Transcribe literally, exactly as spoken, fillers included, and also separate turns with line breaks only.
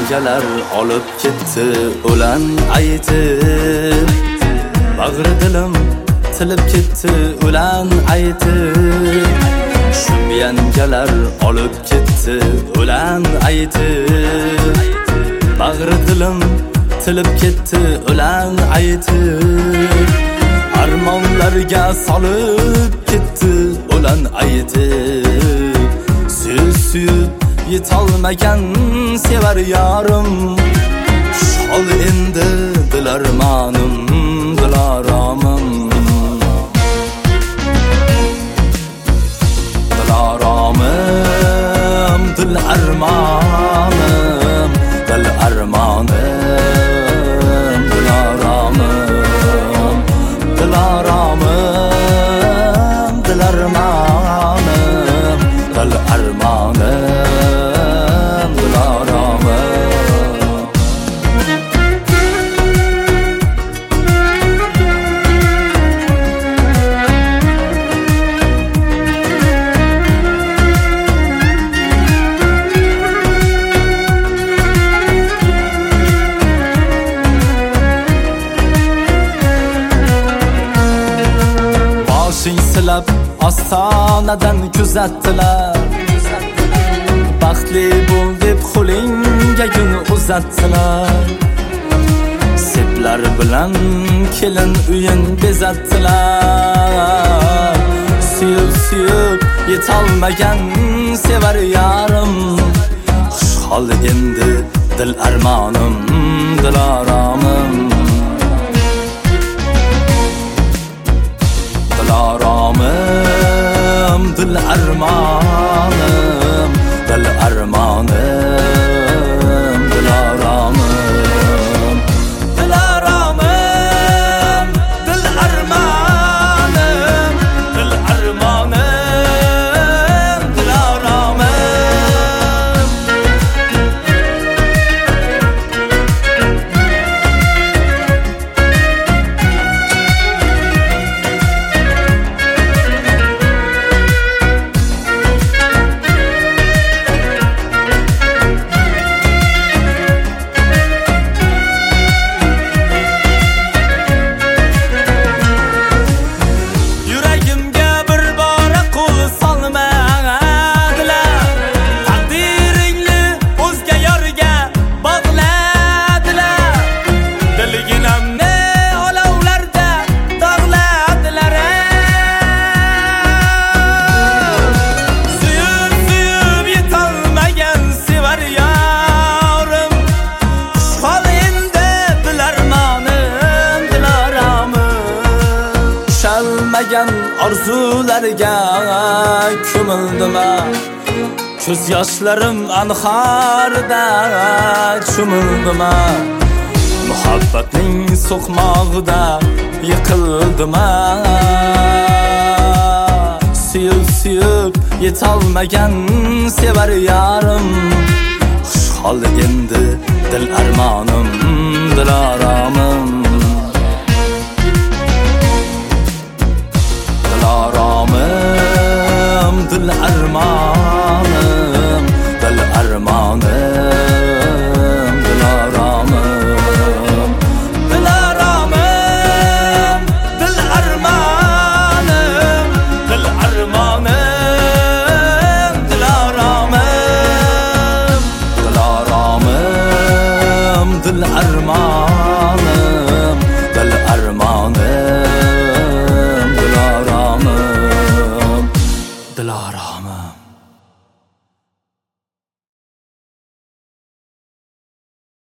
yangalar olib ketdi o'lan aytib, bag'ri dilim tilib ketdi o'lan aytib. Shum yangalar olib ketdi o'lan aytib, bag'ri dilim tilib ketdi o'lan aytib. Armonlarga solib ketdi o'lan aytib. Siz suyib yetolmagan sevar yorim, shol endi dil armonim, dil aromim. Dil aromim, dil armonim, dil armonim, dil aromim. Dil aromim, dil armonim, dil armonim. Silab ostonadan kuzatdilar, baxtli bo'l deb qo'lingga gun uzatdilar. Seplar bilan kelin uyin bezatdilar. Suyib suyib yetolmagan sevar yorim, xushhol endi dil armonim, dil aromim. Dil aromim, dil armonim, dil armonim, dil aromim. Dil aromim, dil armonim, dil armonim, dil aromim. Orzularga ko'mildim, ko'z yoshlarim anharda cho'mildim. Muhabbatning so'qmog'ida yiqildim. Suyib suyib yetolmagan sevar yorim, xushhol endi dil armonim, dil aromim. Dil aromim, dil armonim.